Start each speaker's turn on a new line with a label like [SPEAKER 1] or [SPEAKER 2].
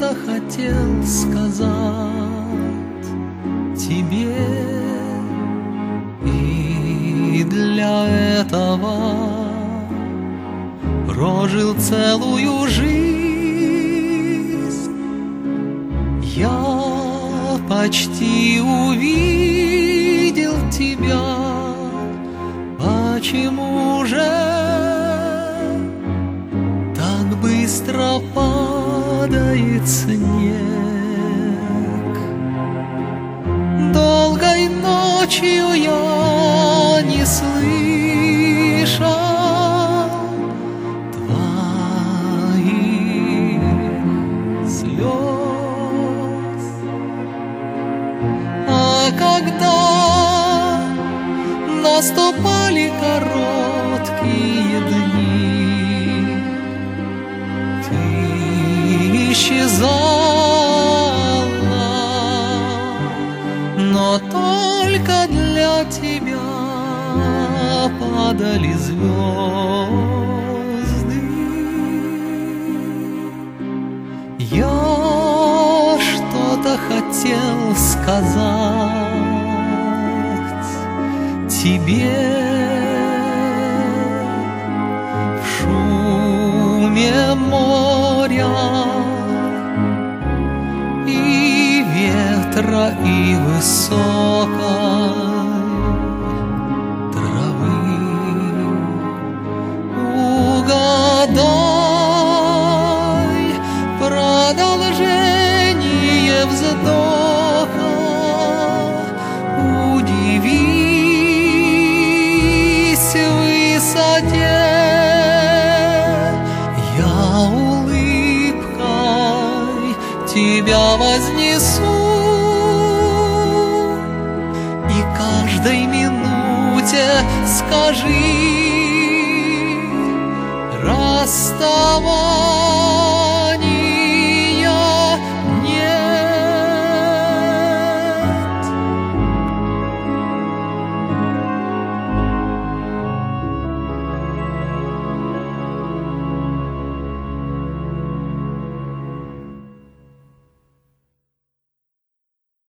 [SPEAKER 1] что-то хотел сказать тебе, и для этого прожил целую жизнь. Я почти увидел тебя, почему же так быстро падает снег? Долгой ночью я не слышал твоих слез, а когда наступали короткие дни, ты исчезала, но только для тебя падали звезды. Я что-то хотел сказать тебе в шуме моря и ветра, и высокой травы. Угадай продолжение вздоха, удивись высоте. Я улыбкой тебя вознесу, и каждой минуте скажи: расставайся.